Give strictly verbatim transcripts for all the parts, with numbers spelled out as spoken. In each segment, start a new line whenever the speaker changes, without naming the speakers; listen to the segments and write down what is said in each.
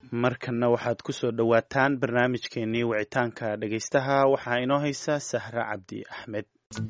markana waxaad ku soo dhowaataan barnaamijkeenii wicitaanka dhegaystaha waxaa inoo haysa Sahra Cabdi Axmed.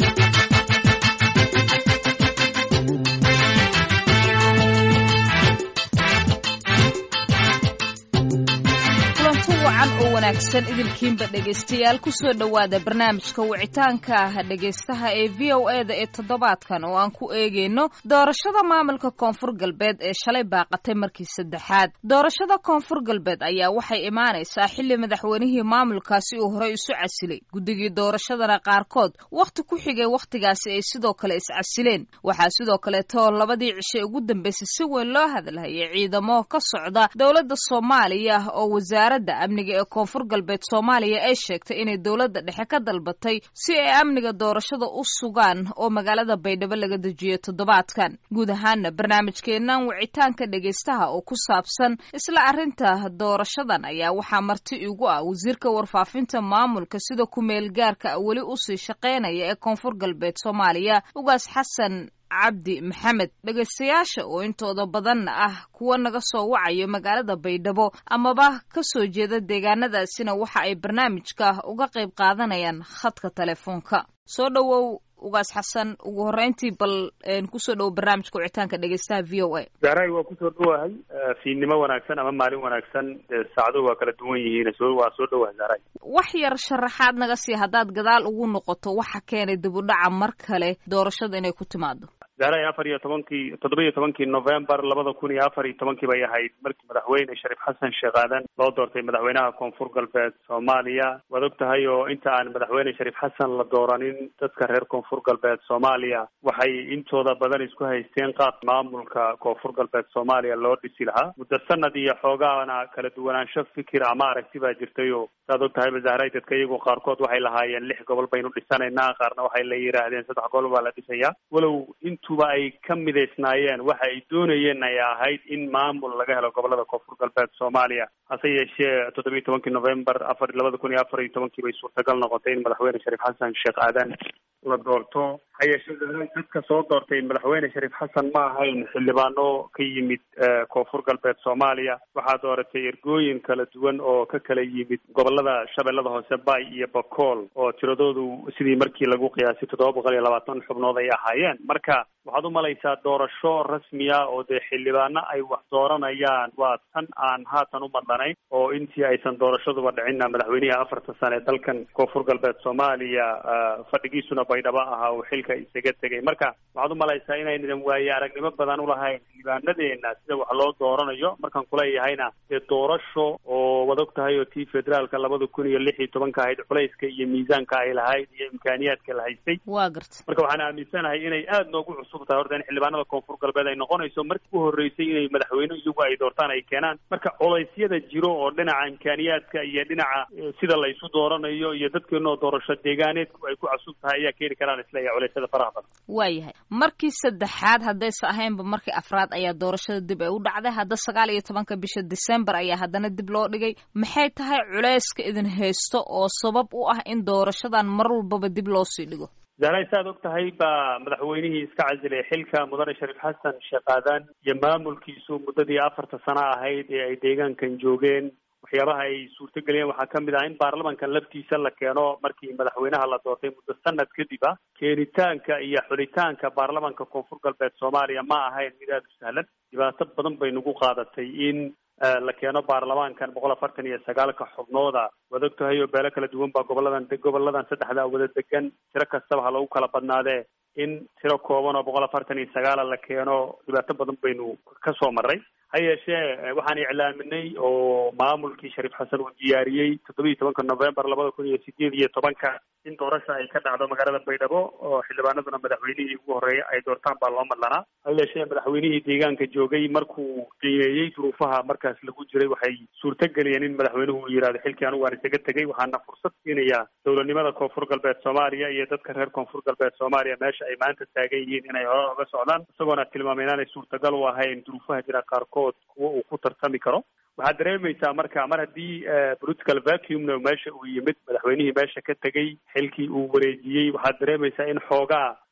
wacan oo wanaagsan idilkiinba dhegaystayaal ku soo dhowaada barnaamijka wicitaanka dhegaystaha ee V O A da ee toddobaadkan oo aan ku eegeyno doorashada maamulka koonfur galbeed ee shalay baaqatay markii saddexaad. doorashada koonfur galbeed ayaa waxay imaanaysaa xilli madaxweynihii maamulkaasi uu horey isu casilay, guddigii doorashadana qaarkood wakhti ku xigay wakhtigaasi ay sidoo kale iscasileen. waxaa sidoo kaleeto labadii cishe ugu dambeysay si weyn loo hadalhayay ciidamo ka socda dowladda Soomaaliya oo wasaaradda amniga ee koonfur galbeed Soomaaliya ay sheegtay inay dowladda dhexe ka dalbatay si ay amniga doorashada u sugaan oo magaalada Baydhabo laga dejiyo toddobaadkan. guud ahaanna barnaamijkeenan wicitaanka dhegaystaha oo ku saabsan isla arrinta doorashadan ayaa waxaa marti igu ah wasiirka warfaafinta maamulka sida ku meel gaarka weli u sii shaqeynaya ee koonfur galbeed Soomaaliya Ugaas Xasan Cabdi Maxamed. dhegaystayaasha oo intooda badan ah kuwa naga soo wacayo magaalada Baydhabo amaba ka soo jeeda deegaanadaasina waxa ay barnaamijka uga qayb qaadanayaan khadka telefoonka. soo dhawow Ugaas Xasan, ugu horeyntii bal ku soo dhaw barnaamijka wicitaanka dhegaystaha V O A.
Zahra waa ku soo dhawahay fiidnimo wanaagsan ama maalin wanaagsan, saacadu waa kala duwan yihiin, soo waa soo dhawahay Zahra.
wax yar sharaxaad naga sii haddaad gadaal ugu noqoto waxa keenay dib u dhaca mar kale doorashada inay ku timaado.
Zahra afar iyo tobankii toddoba iyo tobankii November labada kun iyo afar iyo tobankii bay ahayd markii madaxweyne Shariif Xasan Sheekh Aadan loo doortay madaxweynaha koonfur galbeed Soomaaliya. waad ogtahay oo inta aan madaxweyne Shariif Xasan la dooranin dadka reer koonfur galbeed Soomaaliya waxay intooda badan isku haysteen qaab maamulka koonfur galbeed Soomaaliya loo dhisi lahaa. muddo sanad iyo xoogaana kala duwanaansho fikir ama aragti baa jirtay oo saad ogtahay Zahra dadka iyagu qaarkood waxay lahaayeen lix gobol baynu dhisanaynaa, qaarna waxay la yiraahdeen saddex gobol baa la dhisayaa. walow intuba ay ka midaysnaayeen waxa ay doonayeen ay ahayd in maamul laga helo gobolada koonfur galbeed Soomaaliya. hase yeeshee toddoba iyo tobankii November afar labada kun iyo afar iyo tobankii bay suurtagal noqotay in madaxweyne Shariif Xasan Sheekh Aadan la doorto. hayeeshee dadka soo doortay madaxweyne Shariif Xasan ma ahayn xildhibaano ka yimid koonfur galbeed Soomaaliya. waxaa dooratay ergooyin kala duwan oo ka kala yimid gobolada Shabeellada Hoose, Bay iyo Bakool oo tiradoodu sidii markii lagu qiyaasay toddoba boqol iyo labaatan xubnood ay ahaayeen. marka waxaad u malaysaa doorasho rasmi ah oo dee xildhibaano ay wax dooranayaan waa tan aan haatan u madlanayn, oo intii aysan doorashaduba dhicinna madaxweynihii afarta sane ee dalkan koonfur galbeed Soomaaliya fadhigiisuna Baydhabo ahaa uu xilka isaga tegay. marka waxaad u malaysaa inaynan waaye aragnimo badan ulahayn xildhibaanadeena sida wax loo dooranayo. markaan kuleeyahayna dee doorasho oo wad og tahay oo tii federaalka labada kun iyo lix iyo tobanka ahayd culayska iyo miisaanka ay lahayd iyo imkaaniyaadka la haystay.
waa garta
marka waxaan aaminsanahay inay aada noogu cusub tahay horta in xildhibaanada koonfur galbeed ay noqonayso markii u horreysay inay madaxweyne iyagu ay doortaan ay keenaan. marka culeysyada jiro oo dhinaca imkaaniyaadka iyo dhinaca sida la isu dooranayo iyo dadkeena oo doorasho deegaaneedku ay ku cusub tahay ayaa keeni karaan isleeyahay culeysyada faraha badan.
waayahay markii saddexaad haddaysa ahaynba markii afraad ayaa doorashada dib ay u dhacday. hadda sagaal iyo tobanka bisha December ayaa haddana dib loo dhigay. maxay tahay culeyska idin haysto oo sabab u ah in doorashadan mar walbaba dib loo sii dhigo?
Zahra saad og tahay baa madaxweynihii iska casilay xilka mudane Shariif Xasan Sheekh Aadan iyo maamulkiisu muddadii afarta sano ahayd ee ay deegaankan joogeen. waxyaabaha ay suurtageliyeen waxaa ka mid ah in baarlamanka laftiisa la keeno markii madaxweynaha la doortay muddo sanad kadib ah. keenitaanka iyo xulitaanka baarlamanka koonfur galbeed Soomaaliya ma ahayn mid aada u sahlan. dhibaato badan bay nagu qaadatay in la keeno baarlamaankan boqol afartan iyo sagaalka xubnooda. waad og tahay oo beelo kala duwan baa goboladan goboladan saddexda wada degan. tiro kastaba ha lagu kala badnaadee in tiro kooban oo boqol afartan iyo sagaala la keeno dhibaato badan baynu ka soo marray. ha yeeshee waxaan iclaaminay oo maamulkii Shariif Xasan uu diyaariyey toddoba iyo tobanka November labada kun iyo sideed iyo tobanka in doorasho ay ka dhacdo magaalada Baydhabo oo xildhibaanaduna madaxweynihii ugu horreeyay ay doortaan baa loo madlanaa. ha yeeshee madaxweynihii deegaanka joogay markuu qiimeeyey duruufaha markaas lagu jiray waxay suurtageliyeen in madaxweynuhu uu yidhahdo xilkii anigu waan isaga tegay. waxaana fursad siinayaa dowladnimada koonfur galbeed Soomaaliya iyo dadka reer koonfur galbeed Soomaaliya meesha ay maanta taagan yihiin inay hore uga socdaan, isagoona tilmaamay inaanay suurtagal u ahayn duruufaha jira qaarkood kuwa uu ku tartami karo. waxaad dareemaysaa marka mar haddii political vacuumna meesha uu yimid, madaxweynihii meesha ka tegay, xilkii uu wareejiyey, waxaad dareemaysaa in xoogaa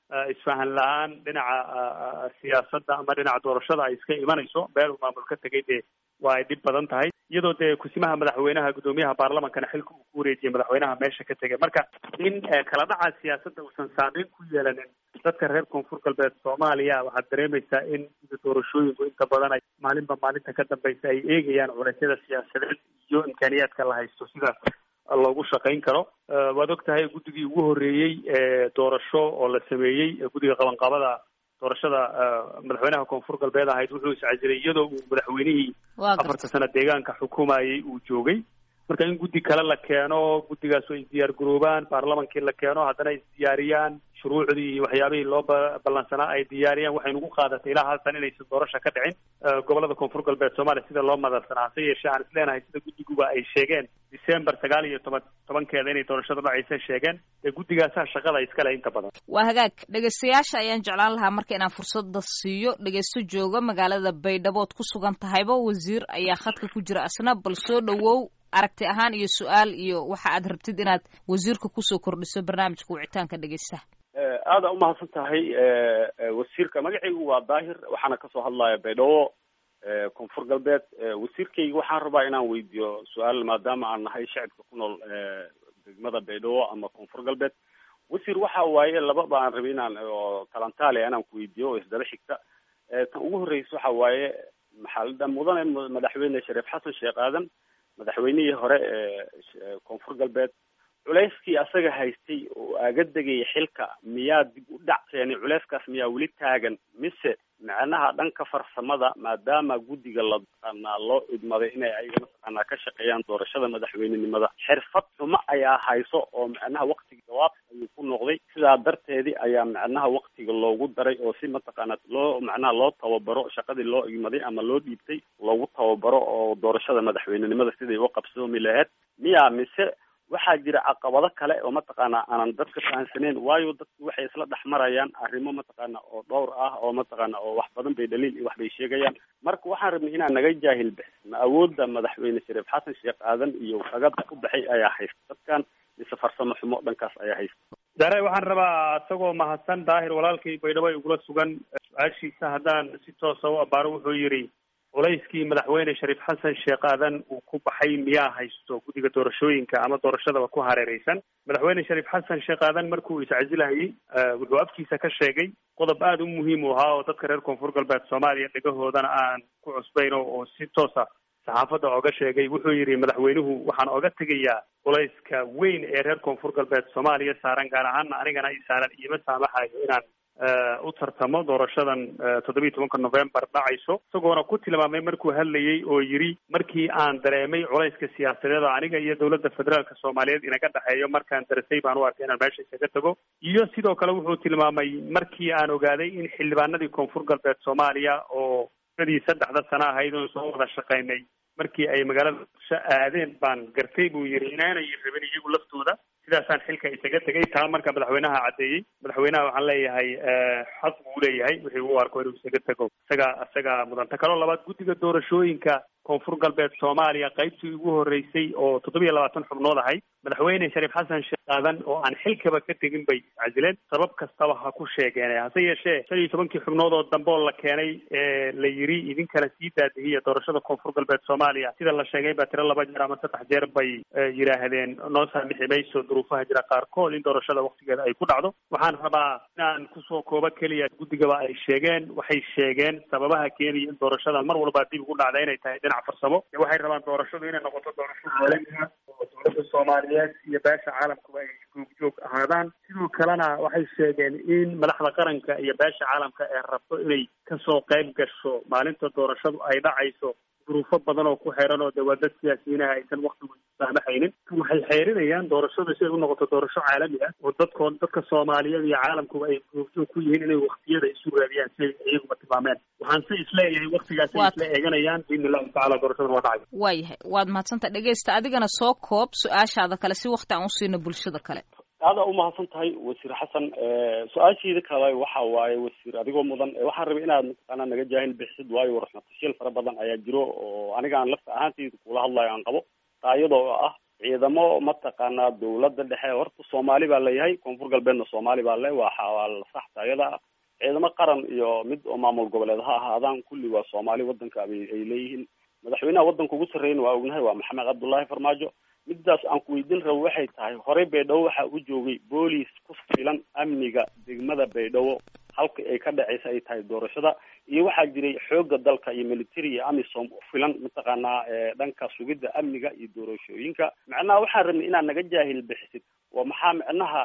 isfahan la-aan dhinaca siyaasadda ama dhinaca doorashada ay iska imanayso meel uu maamul ka tegay dee waa ay dhib badan tahay iyadoo dee kusimaha madaxweynaha guddoomiyaha baarlamankana xilka uu ku wareejiyay madaxweynaha meesha ka tegay marka in kala dhaca siyaasadda uusan saameyn ku yeelanin dadka reer koonfur galbeed soomaaliya waxaad dareemaysaa in doorashooyinku inta badan ay maalinba maalinta ka dambeysa ay eegayaan culeysyada siyaasadeed iyo imkaaniyaadka la haysto sida loogu shaqayn karo waad og tahay guddigii ugu horreeyey ee doorasho oo la sameeyey guddiga qabanqabada doorashada madaxweynaha koonfur galbeed ahayd wuxuu iscasilay iyadoo uu madaxweynihii afarta sano deegaanka xukumayay uu joogay marka in guddi kale la keeno guddigaas ay isdiyaar garoobaan baarlamankii la keeno haddana ay isdiyaariyaan shuruucdii iyo waxyaabihii loo ballansanaa ay diyaariyaan waxay nagu qaadatay ilaa haltan inaysan doorasho ka dhicin gobolada koonfur galbeed soomaaliya sida loo madalsanaa hase yeeshee aan isleenahay sida guddiguba ay sheegeen december sagaal iyo toban tobankeeda inay doorashada dhacaysa sheegeen ee guddigaasaa shaqada iskale inta badan
waa hagaag dhegeystayaasha ayaan jeclaan lahaa marka inaan fursada siiyo dhegeysto jooga magaalada baydhabood ku sugan tahayba wasiir ayaa khadka ku jira asna bal soo dhawow aragti ahaan iyo su-aal iyo waxa aad rabtid inaad wasiirka kusoo kordhiso barnaamijka wicitaanka dhegeystaha
aada umahadsan tahay wasiirka magacaygu waa daahir waxaana kasoo hadlaya baydhabo koonfur galbeed wasiirkayga waxaan rabaa inaan weydiiyo su-aal maadaama aan nahay shacibka ku nool degmada baydhabo ama koonfur galbeed wasiir waxa waaye laba baan rabay inaan oo talantaale inaan ku weydiiyo oo isdaba xigta tan ugu horreysa waxa waaye maxaa mudane madaxweyne shariif xasan sheekh aadan madaxweynihii hore ee koonfur galbeed culeyskii asaga haystay oo aaga degaya xilka miyaa dib u dhac keenay culeyskaas miyaa weli taagan mise macnaha dhanka farsamada maadaama guddiga la taqaanaa loo idmaday inay ayaga mataqaanaa ka shaqeeyaan doorashada madaxweynenimada xirfad xumo ayaa hayso oo macnaha waktiga jawaab ayuu ku noqday sidaa darteedii ayaa macnaha waktiga loogu daray oo si mataqaanaa loo macnaha loo tababaro shaqadii loo idmaday ama loo dhiibtay loogu tababaro oo doorashada madaxweynenimada siday u qabsoomi lahayd miyaa mise waxaa jira caqabado kale oo mataqaanaa aanan dadka fahansaneyn waayo dadku waxay isla dhex marayaan arrimo mataqaana oo dhowr ah oo mataqaana oo wax badan bay dhaliil iyo wax bay sheegayaan marka waxaan rabnay inaan naga jaahil bixis ma awoodda madaxweyne shariif xasan sheekh aadan iyo agabka ku baxay ayaa haysta dadkan mise farsamo xumo dhankaas ayaa haysta
daare waxaan rabaa isagoo mahadsan daahir walaalkay baydhabo igula sugan su-aashiisa haddaan si toosa u abaaro wuxuu yidhi culayskii madaxweyne shariif xasan sheekh aadan uu ku baxay miyaa haysto guddiga doorashooyinka ama doorashadaba ku hareereysan madaxweyne shariif xasan sheekh aadan markuu iscasilahayey wuxuu afkiisa ka sheegay qodob aada u muhiim u ahaa oo dadka reer koonfur galbeed soomaaliya dhegahoodana aan ku cusbayn oo si toosa saxaafadda oga sheegay wuxuu yidhi madaxweynuhu waxaan oga tegayaa culayska weyn ee reer koonfur galbeed soomaaliya saaran gaar ahaana anigana i saaran iima saamaxayo inaan u tartamo doorashadan toddobiyi tobanka november dhacayso isagoona ku tilmaamay markuu hadlayey oo yidhi markii aan dareemay culayska siyaasadeed oo aniga iyo dowladda federaalka soomaaliyeed inaga dhexeeyo markaan daresay baan u arkay inaan meesha isaga tago iyo sidoo kale wuxuu tilmaamay markii aan ogaaday in xildhibaanadii koonfur galbeed soomaaliya oo dadii saddexda sano ahayd oon soo wada shaqaynay markii ay magaalada sha aadeen baan gartay buu yidhi inaanay rabin iyagu laftooda sidaasaan xilka isaga tegay taa marka madaxweynaha caddeeyey madaxweynaha waxaan leeyahay xaq buu leeyahay wixii uu arko inuu isaga tego isaga isaga mudanta kaloo labaad guddiga doorashooyinka koonfur galbeed soomaaliya qaybtii ugu horreysay oo toddobiyo labaatan xubnood ahayd madaxweyne shariif xasan sheekh aadan oo aan xilkaba ka tegin bay iscasileen sabab kastaba ha ku sheegeen hase yeeshee shan iyo tobankii xubnood oo dambe oo la keenay ee la yidhi idinkana sii daadihiya doorashada koonfur galbeed soomaaliya sida la sheegay baa tiro laba jeer ama saddex jeer bay yidhaahdeen noo saamixi mayso duruufaha jira qaarkood in doorashada waktigeeda ay ku dhacdo waxaan rabaa inaan kusoo koobo keliya guddigaba ay sheegeen waxay sheegeen sababaha keenaya in doorashadan mar walba dib ugu dhacda inay tahay dhinac farsamo waxay rabaan doorashadu inay noqoto doorasho caalamiga oo dowladda soomaaliyeed iyo beesha caalamkuba ay googjoog ahaadaan sidoo kalena waxay sheegeen in madaxda qaranka iyo beesha caalamka ee rabto inay kasoo qayb gasho maalinta doorashadu ay dhacayso duruufo badan oo ku xeeran oo dee waa dad siyaasiyiinaha aysan waktigu saamaxaynin waxay xeerinayaan doorashada si ay u noqoto doorasho caalami ah oo dadkoo dadka soomaaliyeed iyo caalamkuba ay googjoog ku yihiin inay waktiyada isu raadiyaan si ay iyaguba tilmaameen waxaan se isleeyahay waktigaas ay isla eeganayaan biidni illahi tacala doorashada waa dhacay
waayahay waad mahadsanta dhegeysta adigana soo koob su-aashaada kale si wakti aan usiino bulshada kale
aada umahadsan tahay wasiir xasan su-aasheeda kale waxa waaye wasiir adigoo mudan waxaan rabay inaad mataqaanaa naga jaahil bixisid waayo warxmatashiil fara badan ayaa jiro oo aniga aan lafta ahaantayda kula hadlayo aan qabo taa iyadoo ah ciidamo mataqaanaa dawladda dhexe horta soomaali baa leeyahay, koonfur galbeedna soomaali baa le waa waa la saxta ayada ciidamo qaran iyo mid oo maamul goboleed ha ahaadaan kulli waa soomaali wadanka ay ay leeyihiin. madaxweynaha wadanka ugu sarreeyna waa ognahay waa maxamed cabdullaahi farmaajo. midaas aan ku weydiin rabo waxay tahay horey baydhabo waxaa u joogay booliis ku filan amniga degmada baydhabo halka ay ka dhacaysa ay tahay doorashada, iyo waxaa jiray xooga dalka iyo military iyo amisom u filan mataqaanaa dhanka sugidda amniga iyo doorashooyinka. macnaha waxaan rabnay inaad naga jaahil bixisid waa maxaa macnaha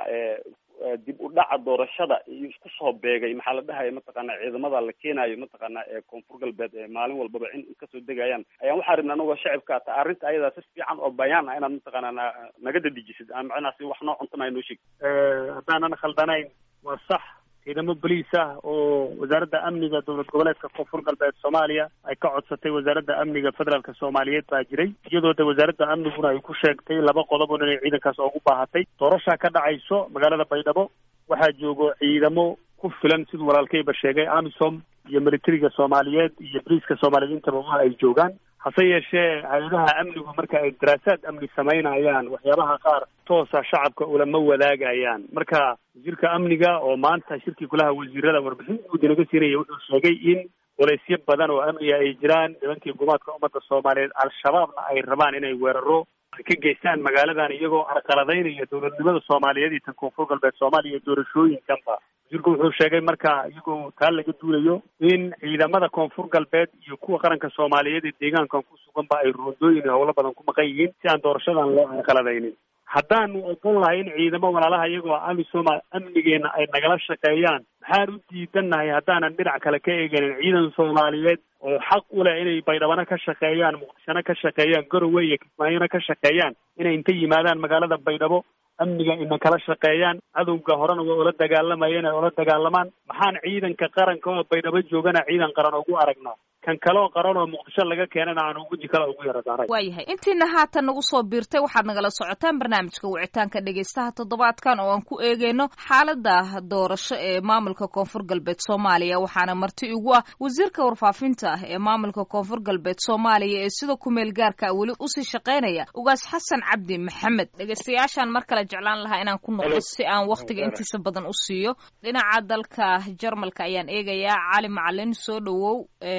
dib u dhaca doorashada iyo isku soo beegay maxaa la dhahaya mataqaanaa ciidamada la keenayo mataqaanaa ee koonfur galbeed ee maalin walbaba in kasoo degayaan ayaan waxaa rabnay anagoo shacibka ta arrinta ayadaa si fiican oo bayaan ah inaad mataqaanaa naga dedejisid aan macnaha si wax noo cuntamay noo sheeg.
haddaanan khaldanayn waa sax, ciidamo boliis ah oo wasaaradda amniga dowlad goboleedka koonfur galbeed soomaaliya ay ka codsatay wasaaradda amniga federaalka soomaaliyeed baa jiray, iyadoo de wasaaradda amniguna ay ku sheegtay laba qodob oo inay ciidankaas ugu baahatay. doorashaa ka dhacayso magaalada baydhabo, waxaa joogo ciidamo ku filan siduu walaalkayba sheegay amisom iyo militariga soomaaliyeed iyo boliiska soomaaliyeed intaba waa ay joogaan. hase yeeshee hay-adaha amnigu marka ay daraasaad amni samaynayaan waxyaabaha qaar toosa shacabka ulama wadaagayaan. marka wasiirka amniga oo maanta shirkii golaha wasiirada warbixin guud inaga siinaya wuxuu sheegay in walaysyo badan oo amniga ay jiraan, nimankii gumaadka ummadda soomaaliyeed al-shabaabna ay rabaan inay weeraro ay ka geystaan magaaladan iyagoo arqaladaynaya dowladnimada soomaaliyeed iyo tan koonfur galbeed soomaaliya iyo doorashooyinkanba. wasiirku wuxuu sheegay marka iyagoo taa laga duulayo in ciidamada koonfur galbeed iyo kuwa qaranka soomaaliyeed ee deegaankan ku suganba ay roondooyin iyo howlo badan ku maqan yihiin si aan doorashadan loo arqaladaynin. haddaanu ogon lahay in ciidamo walaalaha iyagoo amisom amnigeena ay nagala shaqeeyaan, maxaan u diidannahay haddaanan dhinac kale ka eeganin ciidan soomaaliyeed oo xaq u leh inay baydhabana ka shaqeeyaan, muqdishona ka shaqeeyaan, garowe iyo kismaayona ka shaqeeyaan, inay inta yimaadaan magaalada baydhabo amniga ina kala shaqeeyaan, cadowga horena waa ula dagaalamayeen ay ula dagaalamaan. maxaan ciidanka qaranka oo baydhabo joogana ciidan qaran ugu aragnaa, kan kaloo qaran oo muqdisho laga keenana aan weji kale ugu yara daaray.
waayahay intiina haatan nagu soo biirtay waxaad nagala socotaan barnaamijka wicitaanka dhegaystaha toddobaadkan oo aan ku eegeyno xaalada doorasho ee maamulka koonfur galbeed soomaaliya. waxaana marti igu ah wasiirka warfaafinta ah ee maamulka koonfur galbeed soomaaliya ee sida kumeel gaarka weli usii shaqeynaya ugaas xasan cabdi maxamed. dhegaystayaashaan mar kale jeclaan lahaa inaan ku noqdo si aan waktiga intiisa badan u siiyo. dhinaca dalka jarmalka ayaan eegayaa. cali macalin soo dhawow,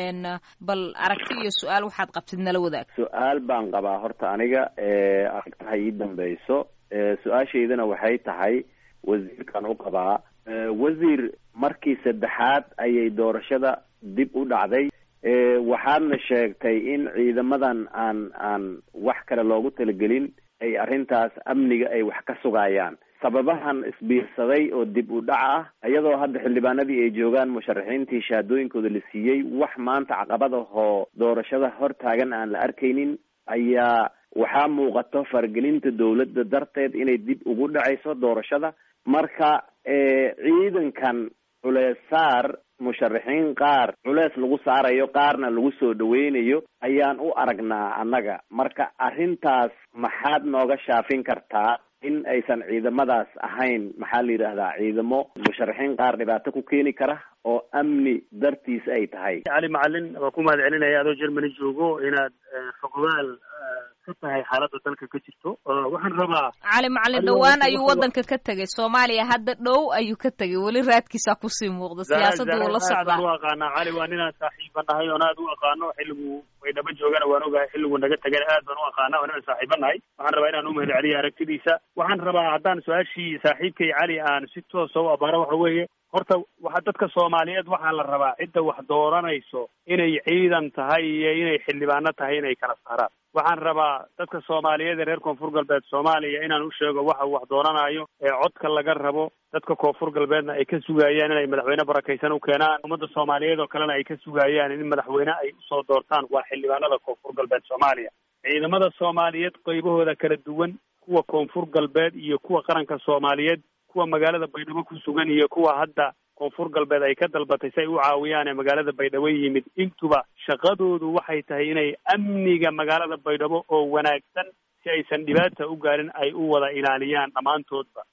bal aragti iyo su-aal waxaad qabtid nala wadaag.
su-aal baan qabaa horta aniga aragtaha ii dambayso. su-aashaydana waxay tahay wasiirkan u qabaa. wasiir, markii saddexaad ayay doorashada dib u dhacday, waxaadna sheegtay in ciidamadan aan aan wax kale loogu talagelin ay arrintaas amniga ay wax ka sugayaan. sababahan isbiirsaday oo dib u dhac ah iyadoo hadda xildhibaanadii ay joogaan musharaxiintii shahaadooyinkooda la siiyey, wax maanta caqabadahoo doorashada hor taagan aan la arkaynin, ayaa waxaa muuqato faragelinta dawladda darteed inay dib ugu dhacayso doorashada. marka ciidankan culees saar musharaxiin qaar culees lagu saarayo, qaarna lagu soo dhaweynayo ayaan u aragnaa annaga. marka arrintaas maxaad nooga shaafin kartaa in aysan ciidamadaas ahayn maxaa la yidhaahdaa ciidamo musharaxiin qaar dhibaato ku keeni kara oo amni dartiis ay tahay?
cali macalin waa ku mahad celinaya adoo Germany joogo inaad fogaal ka tahay xaaladda dalka ka jirto. waxaan rabaa
cali macalin dhawaan ayuu wadanka ka tegay Soomaaliya, hadda dhow ayuu ka tegay, weli raadkiisa ku sii muuqda, siyaasadda uu la socdaa.
waan aqaanaa cali, waa ninaan saaxiibanahay oo aad u aqaano. xilligu way dhaba joogana waan ogahay, xilligu naga tagay aad baan u aqaanaa oo ninaan saaxiibanahay. waxaan rabaa inaan u mahad celiyo aragtidiisa. waxaan rabaa haddaan su-aashii saaxiibkay cali aan si toosa u abaaro, waxa weeye horta waxa dadka Soomaaliyeed waxaa la rabaa cidda wax dooranayso inay ciidan tahay iyo inay xildhibaano tahay inay kala saaraan. waxaan rabaa dadka Soomaaliyeed ee reer koonfur galbeed Soomaaliya inaan u sheego waxa wax dooranayo ee codka laga rabo. dadka koonfur galbeedna ay ka sugayaan inay madaxweyne barakaysan u keenaan, ummadda Soomaaliyeed oo kalena ay ka sugayaan in madaxweyne ay usoo doortaan waa xildhibaanada koonfur galbeed Soomaaliya. ciidamada Soomaaliyeed qaybahooda kala duwan, kuwa koonfur galbeed iyo kuwa qaranka Soomaaliyeed, kuwa magaalada Baydhabo ku sugan iyo kuwa hadda koonfur galbeed ay ka dalbatay si ay u caawiyaan ee magaalada Baydhabo yimid, intuba shaqadoodu waxay tahay inay amniga magaalada Baydhabo oo wanaagsan si aysan dhibaata u gaarin ay u wada ilaaliyaan dhammaantoodba.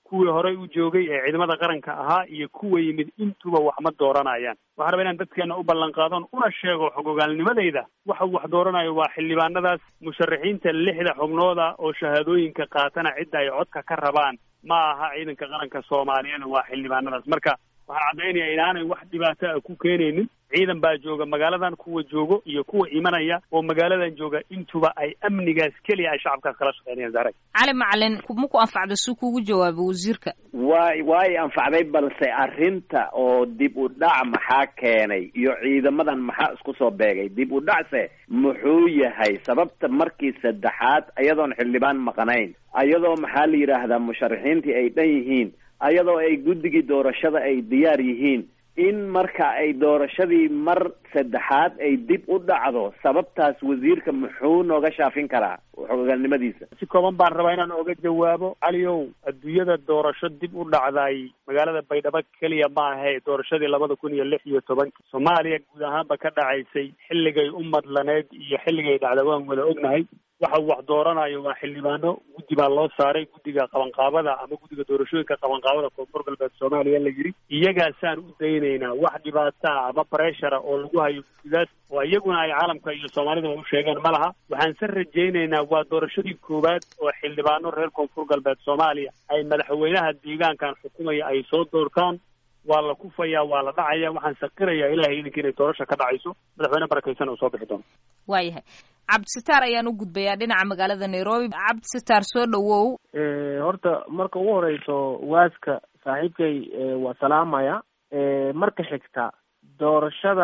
kuwii horey u joogay ee ciidamada qaranka ahaa iyo kuwa yimid intuba wax ma dooranayaan. waxaan rabaa inaan dadkeena u ballan qaadon una sheego xogogaalnimadayda waxa uu wax dooranayo waa xildhibaanadaas musharaxiinta lixda xubnooda oo shahaadooyinka qaatana cidda ay codka ka rabaan ma aha ciidanka qaranka soomaaliyeed, waa xildhibaanadaas. marka waxaan caddaynaya inaanay wax dhibaato ah ku keenaynin. ciidan baa jooga magaaladan, kuwa joogo iyo kuwa imanaya oo magaaladan jooga intuba ay amnigaas keliya ay shacabkaas kala shaqeynayaan. Zahra
cali macalin ma ku anfacda suu kugu jawaabo wasiirka?
way way anfacday, balse arrinta oo dib u dhac maxaa keenay iyo ciidamadan maxaa isku soo beegay? dib u dhacse muxuu yahay sababta markii saddexaad ayadoon xildhibaan maqanayn, ayadoo maxaa la yidhaahdaa musharaxiintii ay dhan yihiin, ayadoo ay guddigii doorashada ay diyaar yihiin, in marka ay doorashadii mar saddexaad ay dib u dhacdo, sababtaas wasiirka muxuu nooga shaafin karaa xogogaalnimadiisa?
si kooban baan rabaa inaan oga jawaabo. caliow, adduunyada doorasho dib u dhacday magaalada baydhabo keliya ma ahe. doorashadii labada kun iyo lix iyo tobankii soomaaliya guud ahaanba ka dhacaysay xilligay u madlaneed iyo xilligay dhacda waan wada ognahay. waxa wax dooranayo waa xildhibaano, guddi baa loo saaray, guddiga qabanqaabada ama guddiga doorashooyinka qabanqaabada koonfur galbeed soomaaliya la yidhi. iyagaasaan u daynaynaa wax dhibaata ama breshara oo lagu hayo guddigaas oo iyaguna ay caalamka iyo soomaalida u sheegeen ma laha. waxaan se rajaynaynaa waa doorashadii koowaad oo xildhibaano reer koonfur galbeed soomaaliya ay madaxweynaha deegaankan xukumaya ay soo doortaan. waa la kufayaa, waa la dhacaya. waxaan saqirayaa ilahay idinka inay doorasha ka dhacayso, madaxweyne barakaysan uu soo bixi doono.
waayahay, cabdisitaar ayaan u gudbayaa dhinaca magaalada nairobi. cabdisitaar soo dhawow.
horta marka ugu horeyso waaska saaxiibkay waa salaamaya. marka xigta doorashada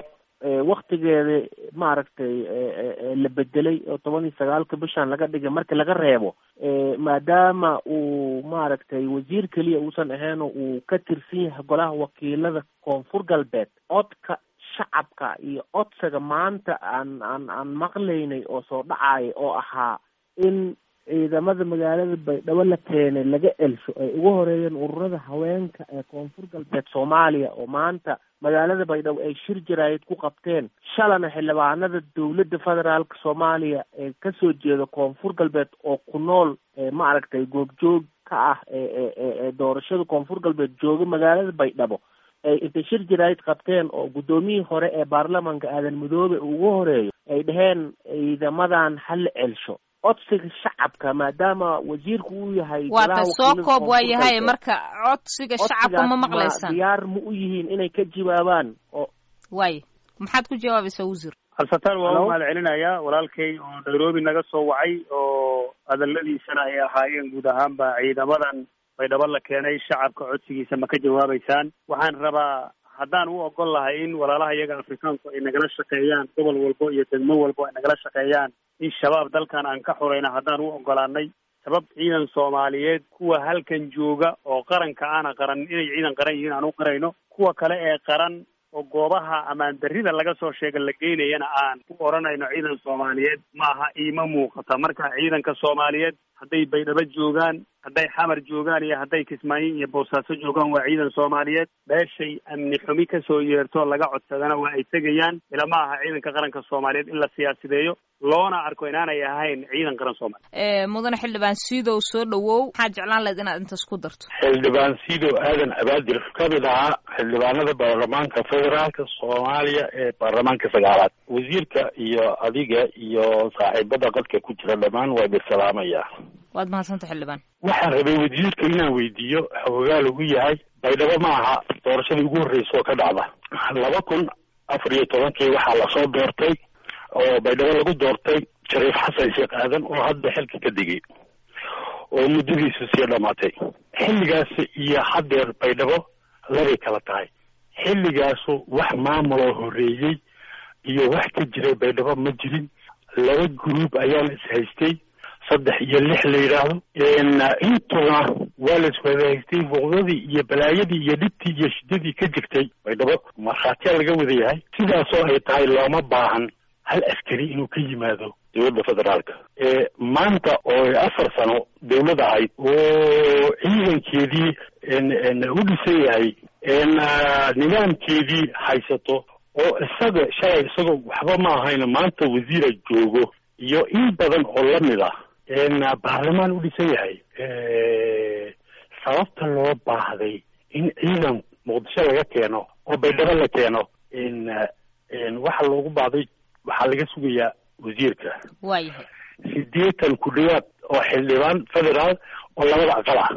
waktigeeda maaragtay la bedelay oo toban iyo sagaalka bishan laga dhigay marka laga reebo, maadaama uu maaragtay wasiir keliya uusan ahayn oo uu ka tirsan yahay golaha wakiilada koonfur galbeed, codka shacabka iyo codsiga maanta aan aan aan maqlaynay oo soo dhacaya oo ahaa in ciidamada magaalada baydhabo la keenay laga elsho ay ugu horeeyeen ururada haweenka ee koonfur galbeed soomaaliya oo maanta magaalada baydhabo ay shir jaraayid ku qabteen. shalana xildhibaanada dowladda federaalka soomaaliya ee kasoo jeeda koonfur galbeed oo ku nool maaragtay goobjoog ka ah ee ee doorashada koonfur galbeed jooga magaalada baydhabo ay intay shir jaraayid qabteen oo guddoomiyihii hore ee baarlamaanka aadan madoobe ugu horeeyo ay dhaheen ciidamadan hala celsho. codsiga shacabka maadaama wasiirku uu yahay
waata soo koob waa yahay marka codsiga shacabka ma maqlaysan
diyaar ma u yihiin inay ka jawaabaan oo
way maxaad ku jawaabaysaa wasiir?
Al-Fattar waa mahad celinayaa walaalkay oo Nairobi naga soo wacay oo hadaladiisana ay ahaayeen guud ahaanba ciidamadan baydhabo la keenay shacabka codsigiisa ma ka jawaabaysaan. waxaan rabaa haddaan u ogol lahay in walaalaha iyaga afrikaanku ay nagala shaqeeyaan, gobol walbo iyo degmo walbo ay nagala shaqeeyaan in shabaab dalkan aan ka xurayna haddaan u ogolaanay. sabab ciidan soomaaliyeed kuwa halkan jooga oo qaranka aana qaran inay ciidan qaran yihiin aan u qarayno, kuwa kale ee qaran oo goobaha amaan darrida laga soo sheega la geynayana aan ku oranayno ciidan soomaaliyeed maaha iima muuqata. marka ciidanka soomaaliyeed hadday baydhabo joogaan, hadday xamar joogaan iyo hadday kismaayo iyo boosaaso joogaan waa ciidan soomaaliyeed. meeshay amni xumi kasoo yeerto laga codsadana waa ay tegayaan. ila ma aha ciidanka qaranka soomaaliyeed in la siyaasideeyo loona arko inaanay ahayn ciidan qaran soomaaliyeed.
mudane xildhibaan siidow soo dhawow, maxaa jeclaan lahayd inaad intaas ku darto?
xildhibaan siidow aadan abaadir kamid ahaa xildhibaanada baarlamaanka federaalka soomaaliya ee baarlamaanka sagaalaad. wasiirka iyo adiga iyo saaxiibada qadka ku jira dhammaan waa idin salaamaya.
waad mahadsanta xildhibaan.
waxaan rabay wasiirka inaan weydiiyo xogogaa lagu yahay baydhabo ma aha doorashadii ugu horreysa oo ka dhacda. laba kun afar iyo tobankii waxaa lasoo doortay oo baydhabo lagu doortay shariif xasan sheekh aadan oo hadda xilka ka digay oo muddadiisu sii dhamaatay. xilligaas iyo haddeer baydhabo labay kala tahay. xilligaasu wax maamuloo horreeyey iyo wax ka jiray baydhabo ma jirin. laba gruub ayaa la ishaystay, saddex iyo lix la yidhaahdo. intuna waa la iswada haystay. fuqdadii iyo balaayadii iyo dhibtii iyo shidadii ka jirtay baydhabo markhaatiyaa laga wada yahay. sidaasoo ay tahay looma baahan hal askari inuu ka yimaado dowladda federaalka. maanta oo afar sano dowlad ahayd oo ciidankeedii u dhisan yahay, nidaamkeedii haysato, oo isaga shalay isagoo waxba ma ahayna maanta wasiira joogo iyo in badan oo lamid ah baarlamaan u dhisan yahay, sababta loo baahday in ciidan muqdisho laga keeno oo baydhabo la keeno in waxa loogu baahday waxaa laga sugayaa wasiirka
waayahay
sideetan ku dhawaad oo xildhibaan federaal oo labada aqal ah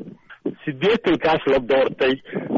sideetankaas la doortay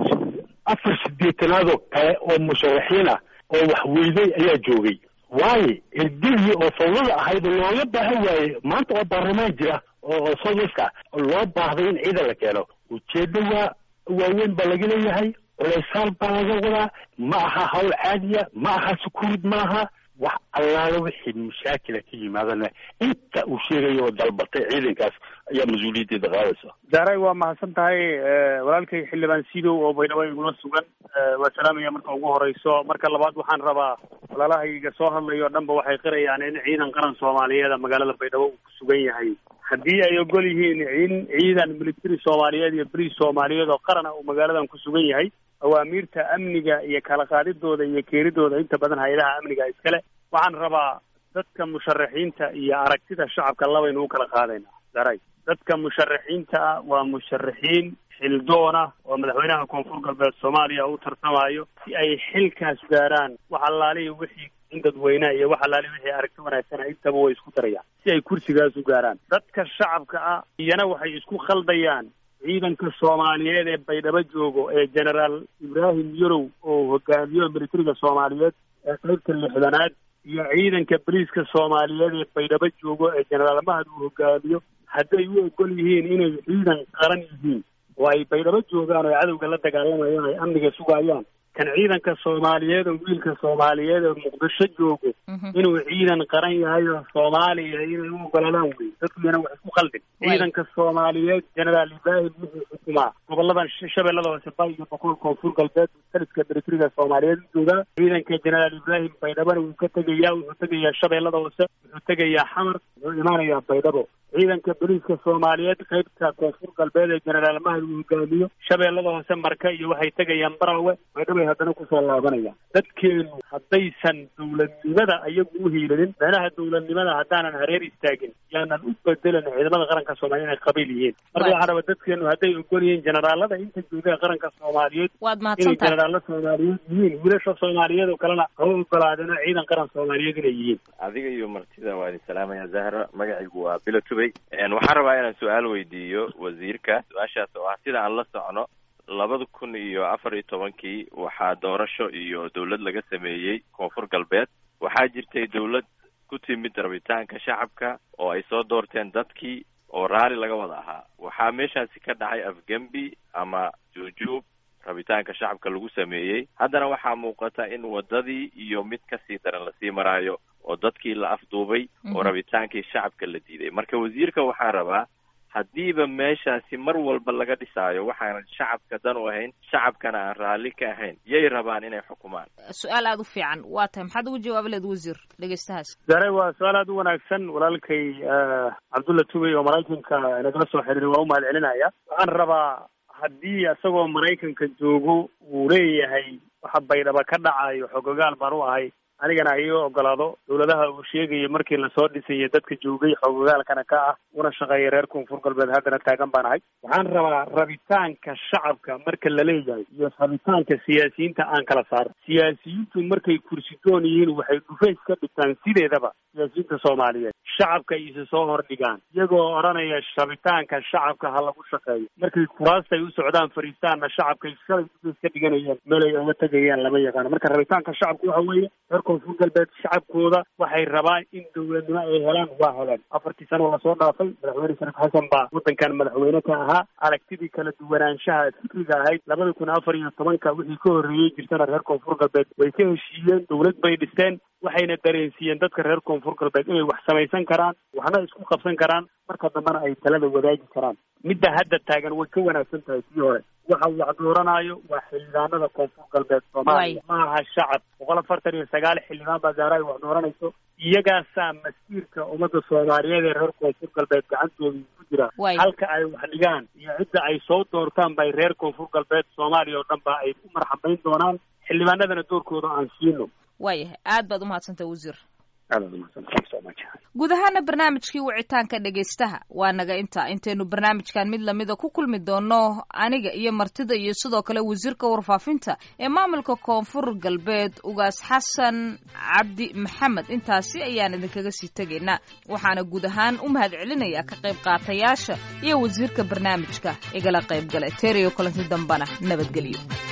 afar sideetanaadoo kale oo musharaxiin ah oo waxweyday ayaa joogay waayo erdigii oo fawlada ahayd looga baahan waaye maanta oo baarlamaan jira oo somaska loo baahday in ciidan la keeno ujeedda waa waaweyn baa laga leeyahay culeysaal baa laga wadaa ma aha hawl caadiya ma aha sukurid ma aha wax allaala wixii mashaakila ka yimaadana inta uu sheegayo oo dalbatay ciidankaas ayaa mas-uuliyaddeeda qaadaysa.
Zahra waa mahadsan tahay walaalkay xildhibaan Sidow oo Baydhabo igula sugan waa salaamaya marka ugu horeyso. Marka labaad waxaan rabaa walaalahayga soo hadlayo dhanba waxay qirayaan in ciidan qaran Soomaaliyeed magaalada Baydhabo uu ku sugan yahay. haddii ay ogol yihiin in ciidan military Soomaaliyeed iyo bariis Soomaaliyeed oo qaran uu magaaladan ku sugan yahay, awaamiirta amniga iyo kala qaadidooda iyo keeridooda inta badan hay'adaha amniga iskale, waxaan rabaa dadka musharaxiinta iyo aragtida shacabka labaynu u kala qaadayna. daray dadka musharaxiinta ah waa musharaxiin xildoona oo madaxweynaha koonfur galbeed Soomaaliya uu tartamayo si ay xilkaas gaaraan wax allaalihi wixii in dadweynaha iyo wax allaalihi wixii aragti wanaagsan intaba way isku darayaan si ay kursigaas u gaaraan. dadka shacabka ah iyana waxay isku khaldayaan ciidanka Soomaaliyeed ee Baydhabo joogo ee Generaal Ibrahim Yarow oo hogaamiyo militariga Soomaaliyeed ee qaybta lixdanaad iyo ciidanka bariiska Soomaaliyeed ee Baydhabo joogo ee Generaal Mahad uu hogaamiyo hadday u ogol yihiin inay ciidan qaran yihiin oo ay Baydhabo joogaan oo cadowga la dagaalamayaan ay amniga sugayaan, kan ciidanka Soomaaliyeed oo wiilka Soomaaliyeed oo Muqdisho joogo inuu ciidan qaran yahay oo Soomaaliya inay u ogolaan wey. dadkuna wax isku khaldin. ciidanka Soomaaliyeed Generaal Ibrahim wuxuu xukumaa goboladan Shabeellada Hoose iyo Boqol Koonfur Galbeed taliska militariga Soomaaliyeed jooga. ciidanka Generaal Ibrahim Baydhabo uu ka tagayaa wuxuu tagayaa Shabeellada Hoose, wuxuu tagayaa Xamar, wuxuu imaanayaa Baydhabo. ciidanka bariiska Soomaaliyeed qaybta Koonfur Galbeed ee Generaal Mahad uu hogaamiyo Shabeellada Hoose marka iyo waxay tagayaan Barawe, Baydhabo haddana ku soo laabanaya. dadkeenu haddaysan dawladnimada ayagu u hiilinin, meelaha dawladnimada haddaanan hareer istaagin yaanan u bedelan ciidamada qaranka Soomaaliyeed ay qabiil yihiin. marka waxaan rabaa dadkeenu hadday ogol yihiin generaalada inta jooga qaranka Soomaaliyeed inay generaalo Soomaaliyeed yihiin, wiilasha Soomaaliyeed oo kalena ha u ogolaadeen ciidan qaran Soomaaliyeed inay yihiin.
adiga iyo martida waa idin salaamaya. Zahra magacaygu waa Bilo Tubay. waxaan rabaa inaan su-aal weydiiyo wasiirka. su-aashaas oo ah sida aan la socno labada kun iyo afar iyo tobankii waxaa doorasho iyo dawlad laga sameeyey koonfur galbeed. waxaa jirtay dawlad ku timid rabitaanka shacabka oo ay soo doorteen dadkii oo raali laga wada ahaa. waxaa meeshaasi ka dhacay afgembi ama juujuub rabitaanka shacabka lagu sameeyey. haddana waxaa muuqata in wadadii iyo mid kasii daran lasii maraayo oo dadkii la afduubay oo rabitaankii shacabka la diiday. marka wasiirka waxaan rabaa haddiiba meeshaasi mar walba laga dhisaayo waxaan shacabka dan u ahayn, shacabkana aan raalli ka ahayn, yay rabaan inay xukumaan?
su-aal aada u fiican waa tahay, maxaad ugu jawaabi lahayd wasiir dhegeystahaas?
Zahra waa su-aal aada u wanaagsan. walaalkay Cabdulla Tubay oo Maraykanka nagala soo xiriiray waa u mahad celinaya. waxaan rabaa haddii isagoo Maraykanka joogo uu leeyahay waxa Baydhabo ka dhacayo xogogaal baan u ahay, anigana ha iga ogolaado. dawladaha uu sheegaya markii lasoo dhisayay dadka joogay xogogaalkana ka ah una shaqeeya reer koonfur galbeed haddana taagan baan ahay. waxaan rabaa rabitaanka shacabka marka la leeyahay iyo rabitaanka siyaasiyiinta aan kala saaro. siyaasiyiintu markay kursi doon yihiin waxay dhufays ka dhigtaan sideedaba siyaasiyiinta Soomaaliyeed shacabka ay isu soo hordhigaan iyagoo odhanaya rabitaanka shacabka ha lagu shaqeeyo. markay kuraastay u socdaan fariistaanna shacabkay shalay dhufays ka dhiganayaan meel ay uga tegayaan lama yaqaano. marka rabitaanka shacabka waxa weeye reer koonfur galbeed shacabkooda waxay rabaan in dawladnimo ay helaan waa helaan. afartii sano lasoo dhaafay madaxweyne Shariif Xasan baa wadankan madaxweyne ka ahaa. aragtidii kala duwanaanshaha fikriga ahayd labada kun afar iyo tobanka wixii ka horreeyey jirtana reer koonfur galbeed way ka heshiiyeen, dawlad bay dhisteen, waxayna dareensiiyeen dadka reer koonfur galbeed inay wax samaysan karaan, waxna isku qabsan karaan, marka dambena ay talada wadaagi karaan. midda hadda taagan way ka wanaagsan tahay sii hore. waxa wax dooranayo waa xildhibaanada koonfur galbeed Soomaaliya, ma aha shacab. boqol afartan iyo sagaal xildhibaan baa Zahra wax dooranayso, iyagaasaa masiirka ummadda Soomaaliyeed ee reer koonfur galbeed gacantooda ku jira. halka ay wax dhigaan iyo cidda ay soo doortaan bay reer koonfur galbeed Soomaaliya oo dhan ba ay u marxabayn doonaan. xildhibaanadana doorkooda aan siino.
waayahay aad baad umahadsantahay wasiir.
aad umahadsan thanks so much.
guud ahaana barnaamijkii wicitaanka dhegaystaha waa naga intaa. intaynu barnaamijkan mid lamida ku kulmi doono aniga iyo martida iyo sidoo kale wasiirka warfaafinta ee maamulka koonfur galbeed ugaas xasan cabdi maxamed, intaasi ayaan idinkaga sii tegaynaa. waxaana guud ahaan u mahad celinayaa ka qayb qaatayaasha iyo wasiirka barnaamijka igala qayb galay. teriyo kulanti dambana nabadgelyo.